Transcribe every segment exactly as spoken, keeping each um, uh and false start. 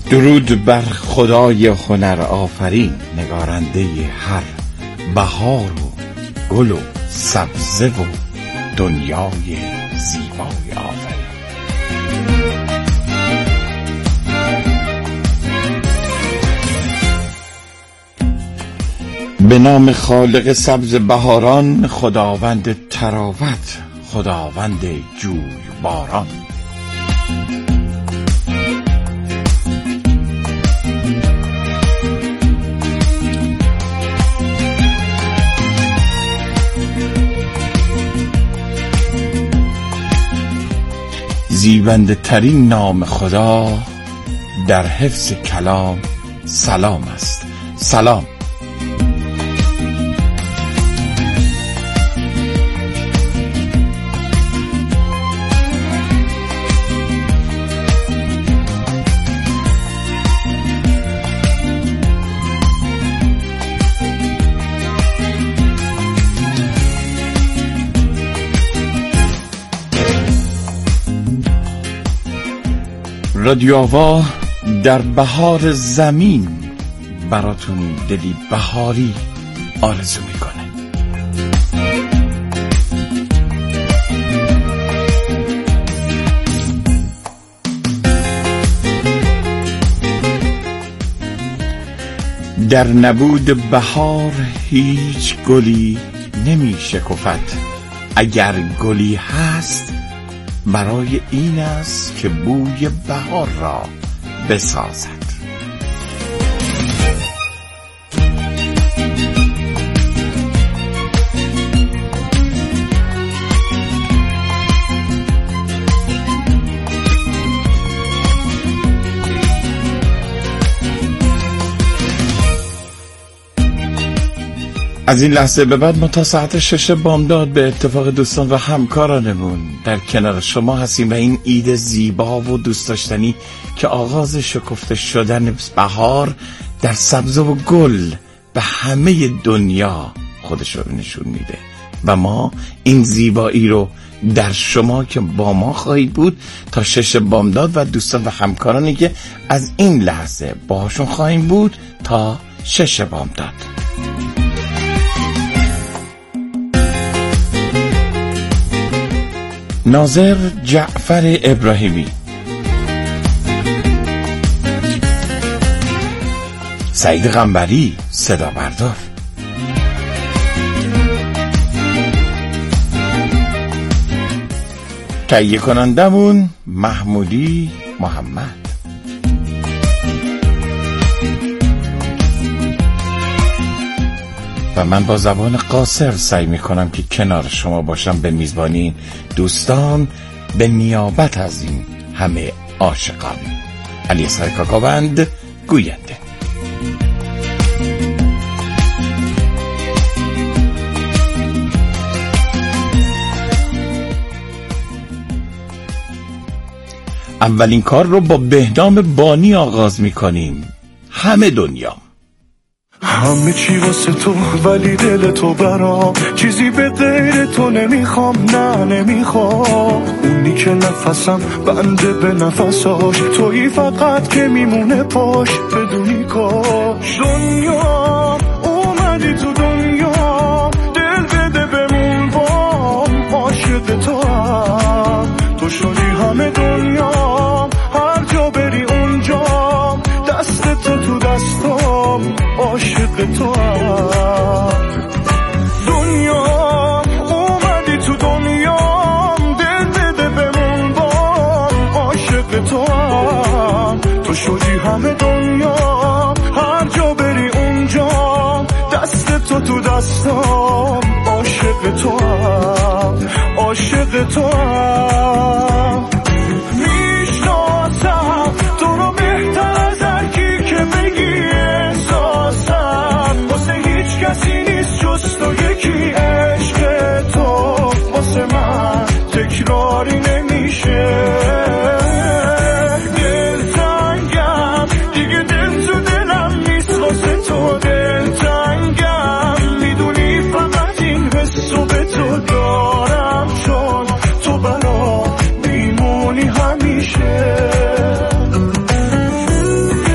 درود بر خدای هنر آفرین، نگارنده هر بهار و گل و سبزه و دنیای زیبای آفرین. به نام خالق سبز بهاران، خداوند تراوت، خداوند جوی باران. زیبنده ترین نام خدا در حفظ کلام سلام است. سلام. رادیو آوا در بهار زمین براتون دلی بهاری آرزو میکنه. در نبود بهار هیچ گلی نمی شکفت، اگر گلی هست برای این است که بوی بهار را بسازد. از این لحظه به بعد ما تا ساعت شش بامداد به اتفاق دوستان و همکارانمون در کنار شما هستیم و این عید زیبا و دوست داشتنی که آغاز شکفته شدن بهار در سبزه و گل به همه دنیا خودش رو نشون میده و ما این زیبایی رو در شما که با ما خواهید بود تا شش بامداد و دوستان و همکارانی که از این لحظه باهاشون خواهیم بود تا شش بامداد. ناظر جعفر ابراهیمی، سعید قنبری صدا بردار، تهیه کنندمون محمودی محمد. و من با زبان قاصر سعی میکنم که کنار شما باشم به میزبانی دوستان به نیابت از این همه عاشقان. علی سرکاکاوند گوینده. اولین کار رو با بهنام بانی آغاز میکنیم. همه دنیا. همه چی واسه تو ولی دل تو برام، چیزی به غیر تو نمیخوام، نه نمیخوام. اونی که نفسم بنده به نفساش، تویی فقط که میمونه پاش بدونی کاش. دنیا اومدی تو دنیا، دل بده بمون بام، عاشق تو هم تو شدی همه دنیا، هر جا بری اونجا دست تو تو دستام، عاشق تو هم. دنیا اومدی تو دنیا، دل بده بمون بام، عاشق تو هم تو شدی همه دنیا، هر جا بری اونجا دست تو تو دستام، عاشق تو هم، عاشق تو هم. میشناسم تو رو بهتر از هر کی که بگی، احساسم واسه هیچ کسی نیست جز تو یکی، عشق تو واسه من تکراری نمیشه. دلتنگم دیگه، دل تو دلم نیست واسه تو، دلتنگم میدونی فقط این حسو به تو دارم، چون تو برام میمونی همیشه.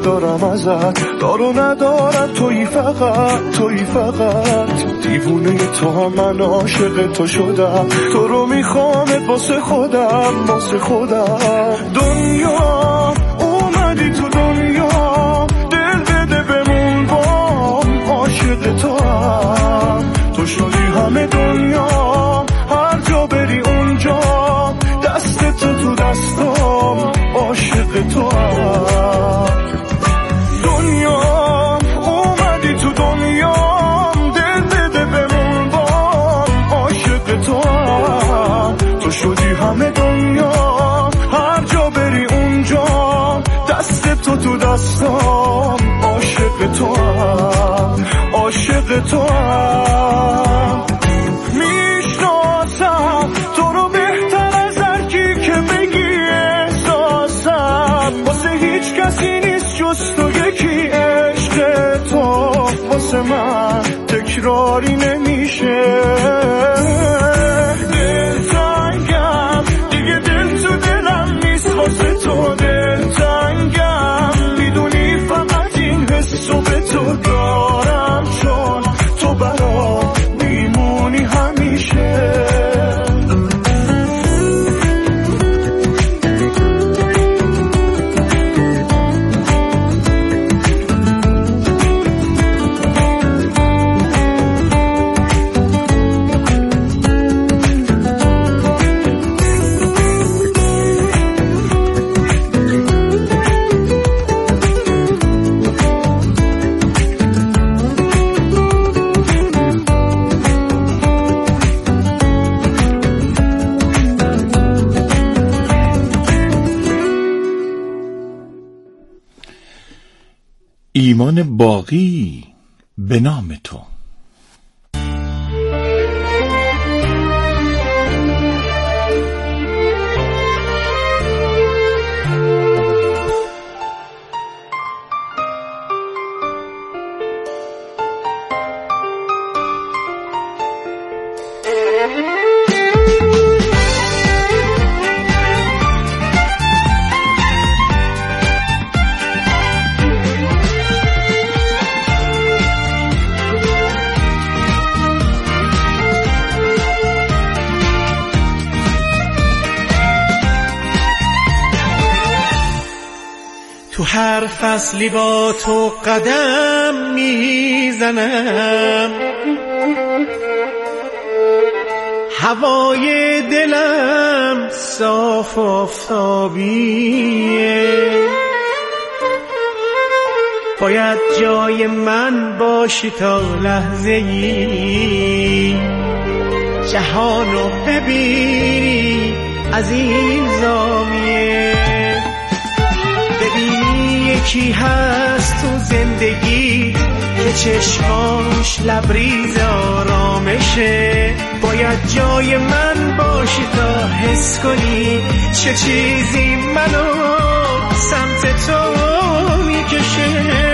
دارم ازت، دارو ندارم تویی فقط، تویی فقط. دیوونه تو هم من عاشق تو شدم، تو رو میخوامت واسه خودم، واسه خودم. دنیا اومدی تو دنیا، دل بده بمون بام، عاشق تو هم. تو شدی همه دنیا، هر جا بری اونجا، دست تو تو دستام، عاشق تو هم. دنیا اومدی تو دنیا، دل بده بمون بام، عاشق تو هم. تو شدی همه دنیا، هر جا بری اونجا، دست تو تو دستام، عاشق تو هم، عاشق تو هم. میشناسم تو رو بهتر از هر کی که بگی احساسم، واسه هیچ کسی نیست جز تو یکی. عشق تو واسه من تکراری نمیشه. دلتنگم دیگه، دل تو دلم نیست واسه تو. دلتنگم میدونی فقط این حسو به تو دارم، چون تو برا میمونی همیشه. ایمان باقی به نام تو. تو هر فصلی با تو قدم میزنم، هوای دلم صاف آفتابیه. باید جای من باشی تا لحظه ای، جهانو ببینی از این زاویه. ببینی یکی هست تو زندگی که چشماش لبریز آرامشه. باید جای من باشی تا حس کنی چه چیزی منو سمت تو میکشه.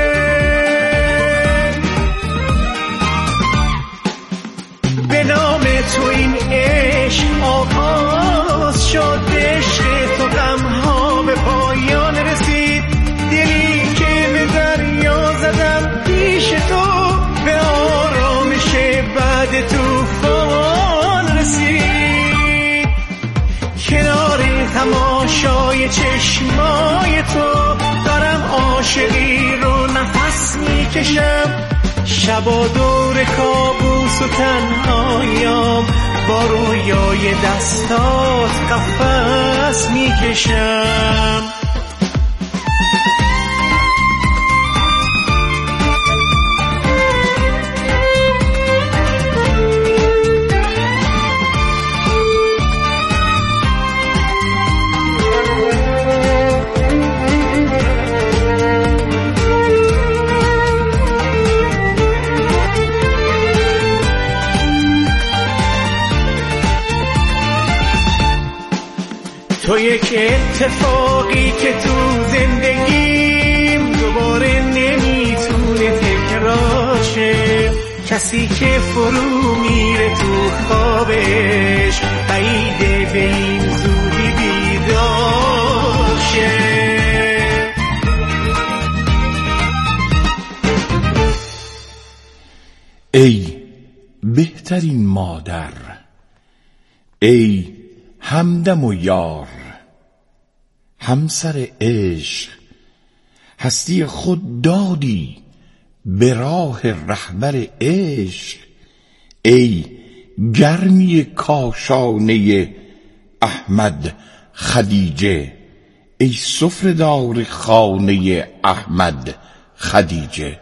به نام تو این عشق آغاز شد، عشق تو غمها به پایان رسید. دلی که به دریا زدم پیش تو، به آرامش بعد طوفان رسید. کنار تماشای چشمای تو دارم عاشقی رو نفس میکشم. شبا دور کابوس و تنهایام، با رویای دستات قفس میکشم. تو یک اتفاقی که تو زندگیم دوباره نمیتونه تکراشه. کسی که فرو میره تو خوابش بعیده به این زودی بیدار شه. ای بهترین مادر، ای همدم و یار، همسر عشق، هستی خود دادی به راه رهبر عشق. ای گرمی کاشانه احمد خدیجه، ای سفره‌دار خانه احمد خدیجه.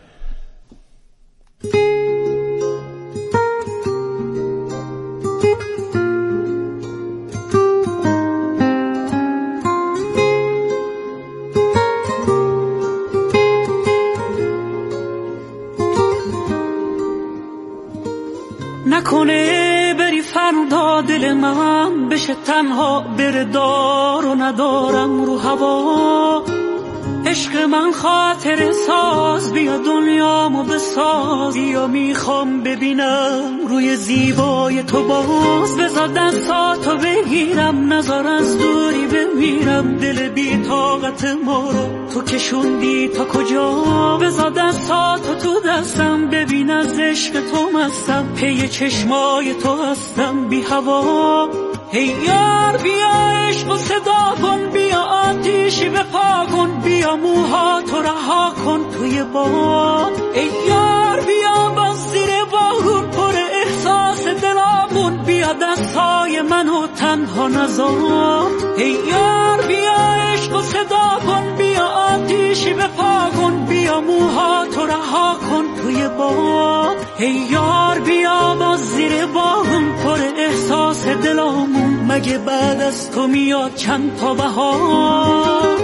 نکنه بری فردا دل من بشه تنها، بره دار و ندارم رو هوا. عشق من خاطر ساز، بیا دنیامو بساز، بیا میخوام ببینم روی زیبای تو باز. بذار دستاتو بگیرم، نذار از دوری بمیرم، دل بی طاقت ما رو تو کشوندی تا کجا. بذار دستاتو تو دستم، ببین از عشق تو مستم، پی چشمای تو هستم بی هوا. ای یار بیا عشق و صدا کن، بیا آتیشی بپا کن، بیا موهاتو رها کن توی باد. ای یار بیا باز زیر بارون پر احساس دلامون، بیا دستای منو تنها نذار. ای یار بیا عشق و صدا کن، بیا آتیشی بپا کن، بیا موهاتو رها کن توی باد. ای یار بیا باز زیر بارون پر احساس دلامون، مگه بعد از تو میاد چند تا بهار.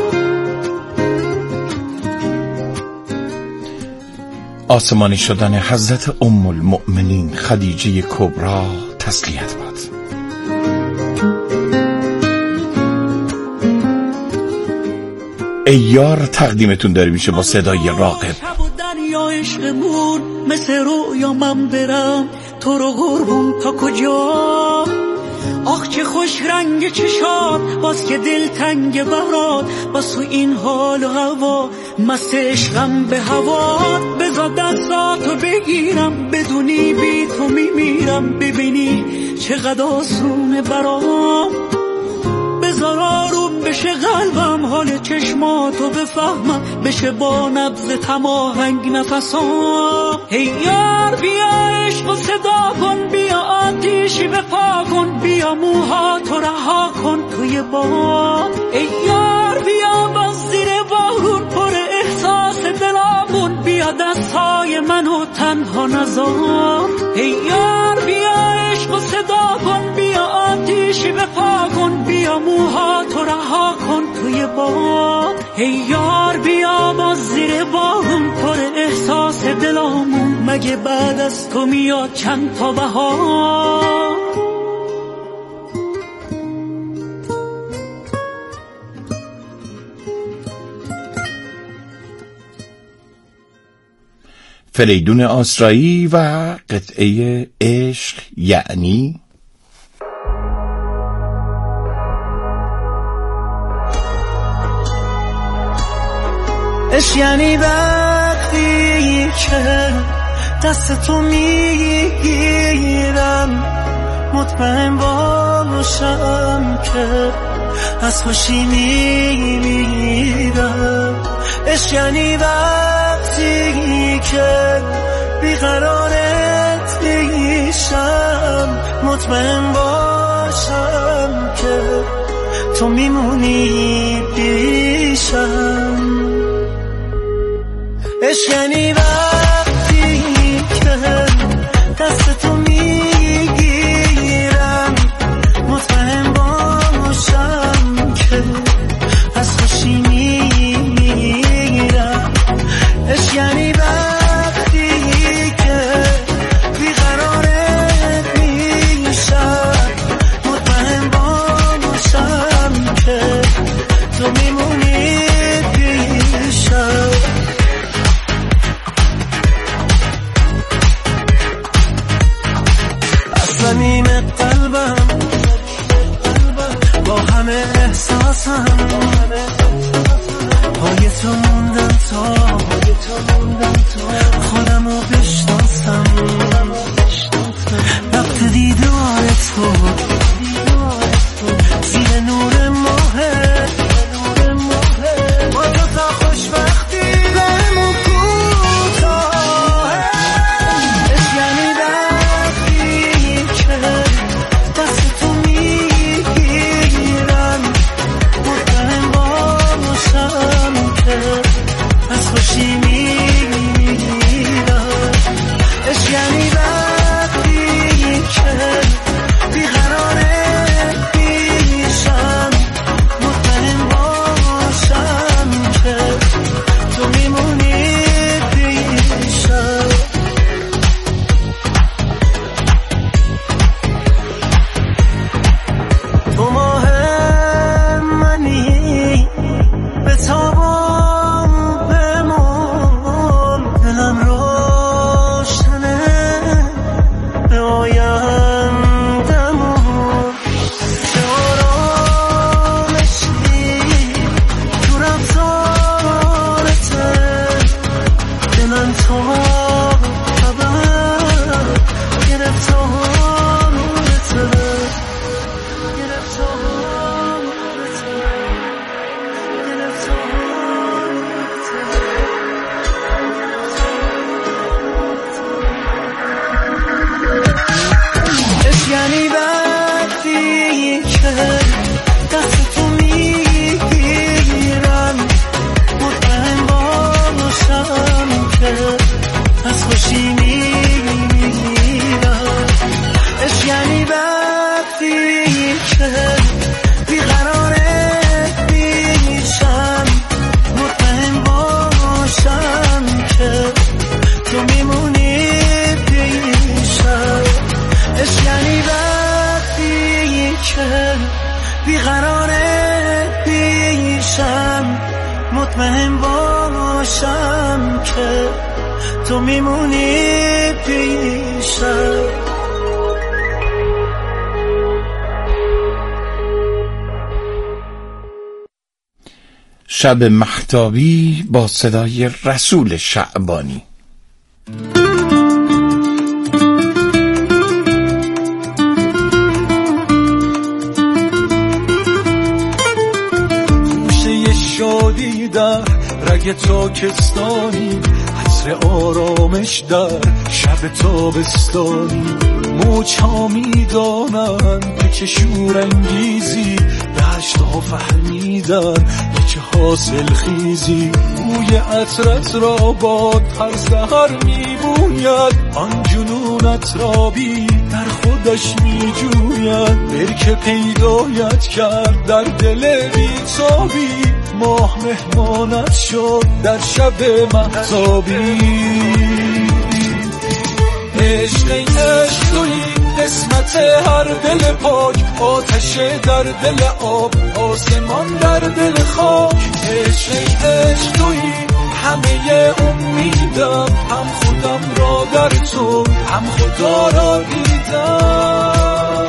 آسمانی شدن حضرت ام المؤمنین خدیجه کبری تسلیت باد. ای یار تقدیمتون داره میشه با صدای راغب. دریا عشقمون مثل رویا من برم تو رو قربون تا کجا. آخ چه خوش رنگ چشات، باز که دل تنگ برات، باز تو این حال و هوا مست عشقم به هوات. بذار دستاتو بگیرم، بدونی بی تو میمیرم، ببینی چقدر آسونه برام. بذار آروم بشه قلبم، حال چشماتو بفهمم، بشه با نبض تماهنگ نفسام. ای یار بیا عشق و صدا کن، بیا آتیشی بپا کن، بیا موهاتو رها کن توی باد. ای یار بیا باز زیر بارون پر احساس دلامون، بیا دستای منو تنها نذار. ای یار بیا عشق و صدا کن، بیا آتیشی بپا کن، بیا موهاتو رها کن توی باد. ای یار بیا باز زیر بارون پر احساس دلامون، مگه بعد از تو میاد چند تا بهار. فریدون آسرایی و قطعه عشق یعنی. عشق یعنی وقتی که دست تو میگیرم، مطمئن باشم که از خوشی میمیرم. عشق یعنی وقتی که بیقرارت میشم، مطمئن باشم که تو میمونی پیشم. عشق یعنی وقتی که دست تو میگیرم، مطمئن باشم که از خوشی میمیرم. عشق یعنی وقتی که بیقرارت میشم، مطمئن باشم که تو میمونی پیشم. صمیم قلبم با همه احساسم، پای تو موندم تا خودمو بشناسم. یعنی وقتی که بیقراره پیشم مطمئن باشم که تو میمونی پیشم. تو ماه منی به تابم بمون، دلم روشنه به آیندمون، چه آرامشی تو رفتارته، دلم تا خبر گرفتارته، یعنی وقتی که دست تو میگیرم مطمئن باشم که از خوشی میمیرم. اش یعنی وقتی که بیقراره پیشم مطمئن باشم که تو میمونی پیشم. اش یعنی وقتی که بیقراره پیشم مطمئن باشم که تو میمونی پیشم. شب مهتابی با صدای رسول شعبانی. گوشه شادی در رگ تاکستانی، عطر آرامش در شب تابستانی، موج‌ها میدانند که چه شورانگیزی دشت ها فهمیدن که چه حاصل خیزی. بوی عطرت را باد هر سحر میبوید، آن جنونت را بی در خودش میجوید. برکه پیدایت کرد در دل بیتابی، ماه مهمانت شد در شب مهتابی. عشق ای عشق تویی قسمت هر دل پاک، آتش در دل آب، آسمان در دل خاک. عشق ای عشق تویی همه امیدم، هم خودم را در تو هم خدا را دیدم.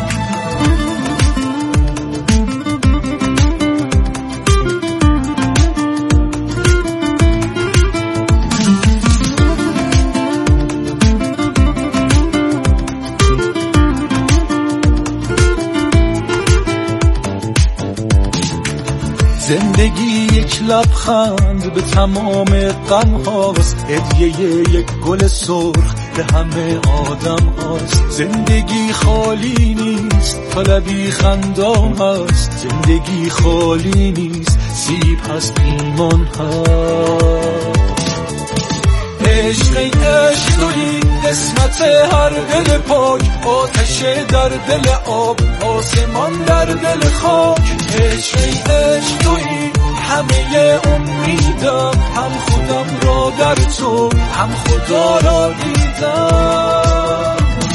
زندگی یک لبخند به تمام غم هاست، هدیه یک گل سرخ به همه آدم هاست. زندگی خالی نیست طلبی خندان هست، زندگی خالی نیست سیب هست ایمان هست. عشق ای عشق تویی قسمت هر دل پاک، آتش در دل آب، آسمان در دل خاک. عشق ای عشق تویی همه امیدم، هم خودم را در تو هم خدا را دیدم.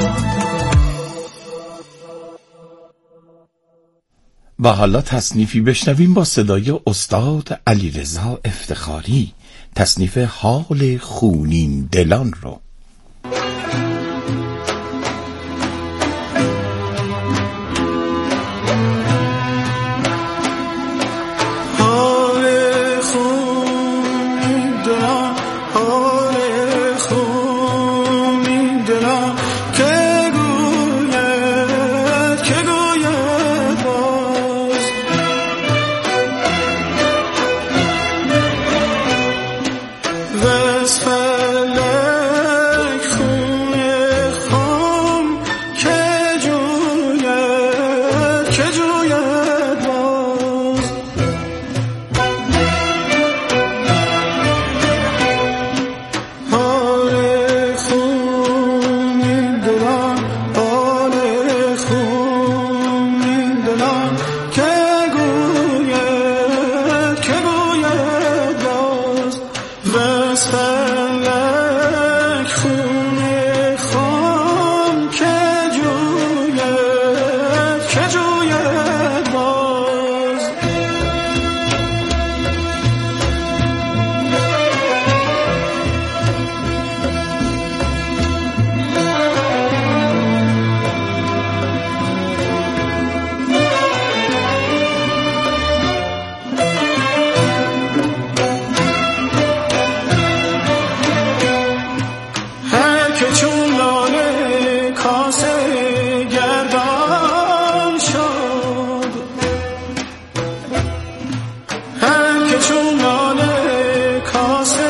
و حالا تصنیفی بشنویم با صدای استاد علیرضا افتخاری، تصنیف حال خونین دلان رو. This fella که چون لاله کاسه گردان شد، هر که چون لاله کاسه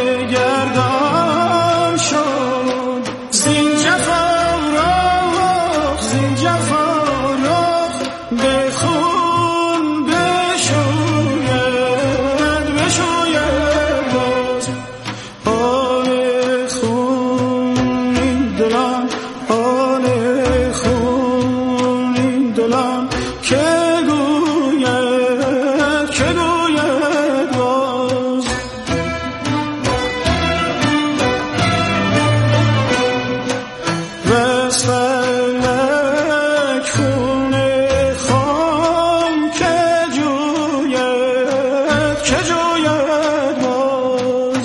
گردان شد، زین جفا رخ زین جفا رخ به خون بشوید بشوید باز. آن خون این دلم، آن خون این دلم که گوید که گوید باز. بس فلک خون خام که جوید که جوید باز.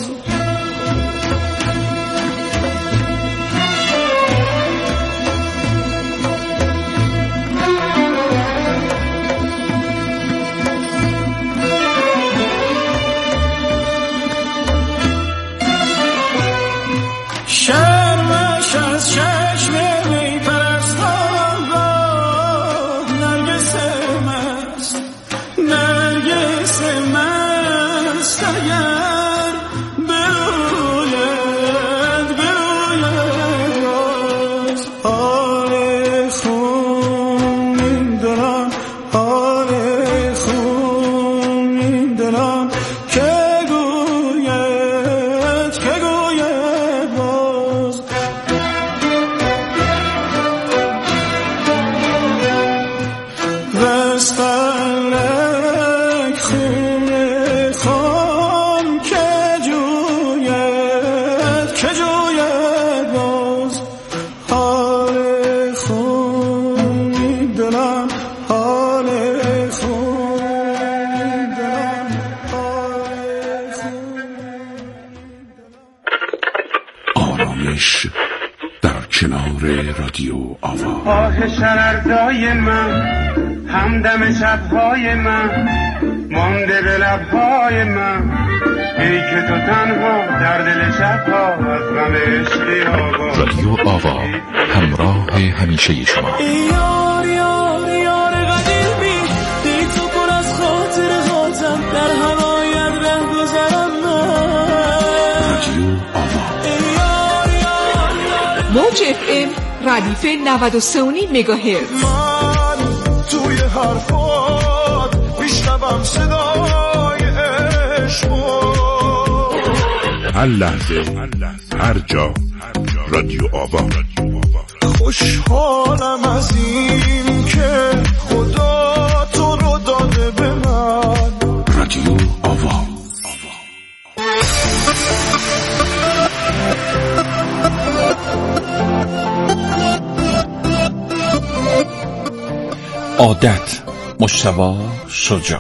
شرمش از چشم می پرستان باد، نرگس مست نرگس مست اگر بروید بروید باز. آن خون این دلم، آن خون این دلم که گوید که گوید باز. بس فلک خون خام که جوید که جوید باز. حال خون این دلم، حال خون این دلم، حال خون. آرامش در کنار رادیو آوا. آه شرردای من، همدم شبهای من، مانده به لبهای من، ای که تو تنها در دل شبها از غم عشقی آوا. رادیو آوا، همراه همیشه شما. یار یار یار قدیمی، دی تو پر از خاطر خاطم، در هوایت ره گذرم من. رادیو آوا. یار یار یار موج اف ام ردیف نود و سه و نیم مگاهرتز. من توی حرفات میشنوم صدای عشقو. هر لحظه هر جا رادیو آوا. خوشحالم از این که خدا تو رو داده به من. رادیو آوا. عادت، مجتبی شجاع.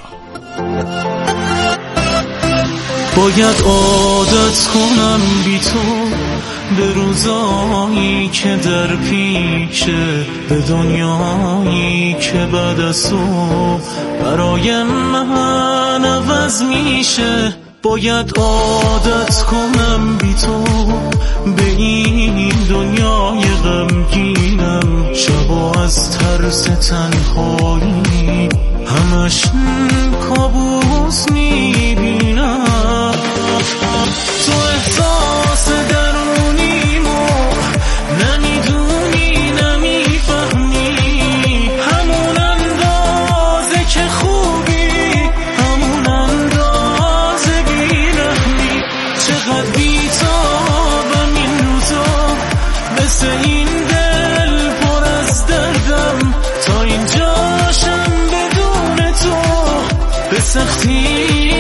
باید عادت کنم بی تو به روزایی که در پیشه، به دنیایی که بعد از تو برای من عوض میشه. باید عادت کنم بی تو به این دنیای غمگینم، شبا از ترس تنهایی همش کابوس میبینم. تو احساس درونیمو نمیدونی نمیفهمی، همون اندازه که خوبی همون اندازه بیرحمی. چقدر بیتابم این روزا، مثل این دل پر از دردم، تا اینجاشم بدون تو به سختی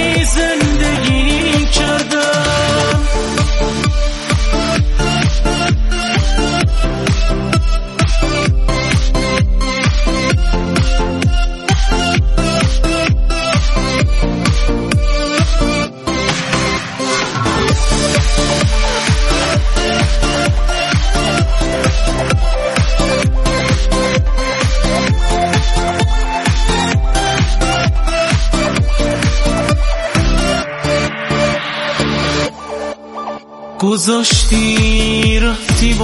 زندگی کردم. گذاشتی رفتی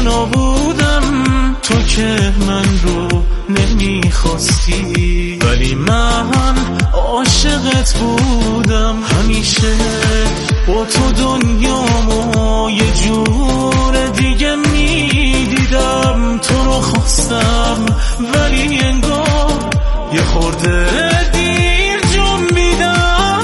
تنها بودم، تو که من رو نمیخواستی، ولی من عاشقت بودم. همیشه با تو دنیامو یه جور دیگه میدیدم. تو رو خواستم ولی انگار یه خورده دیر جنبیدم.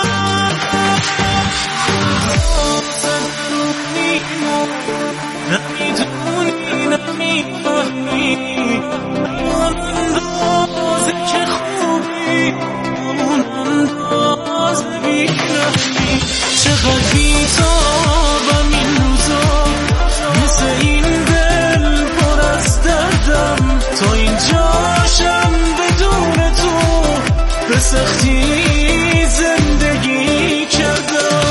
نمیدونی نمیفهمی اون اندازه که خوبی، اون اندازه بیرحمی. چقدر بیتابم این روزا، مثل این دل پر از دردم. تا اینجاشم بدون تو به سختی زندگی کردم.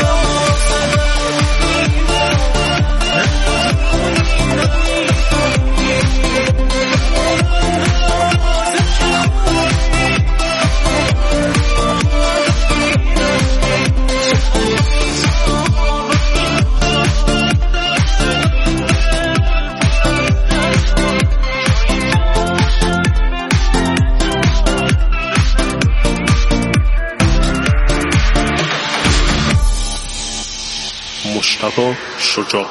مشتبه شجاع.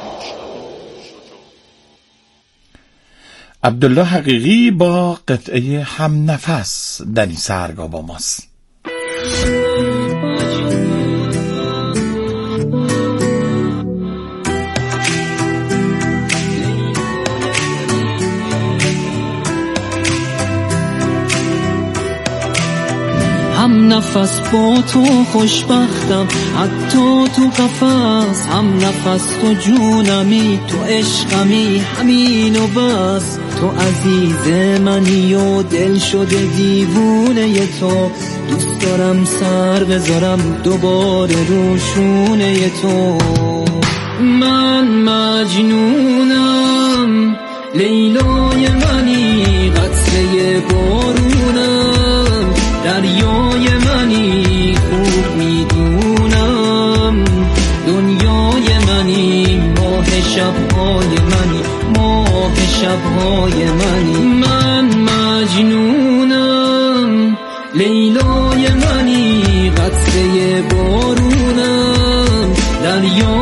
عبدالله حقیقی با قطعه هم نفس در این سحرگاه با ماست. هم نفس با تو خوشبختم، حتی تو قفس. هم نفس تو جونمی، تو عشقمی، همینو بس. تو عزیز منی و دل شده دیوونه تو. دوست دارم سر بذارم دوباره رو شونه تو. من مجنونم، لیلای منی، قطره بارونم، دریای منی، خوب میدونم دنیای منی، ماه شبهای منی، ماه شبهای منی. من مجنونم، لیلای منی، قطره بارونم، دریا